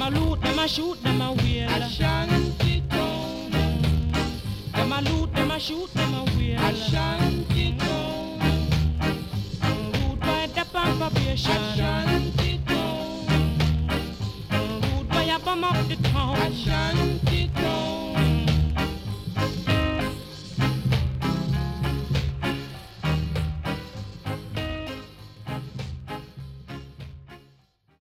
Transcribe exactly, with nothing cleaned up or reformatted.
Them a loot, them a shoot, them a wheel. Ashanti town. Them a loot, them a shoot, them a wheel. Ashanti town. Rude by the probation. Ashanti town. Rude by a bomb up the town. Ashanti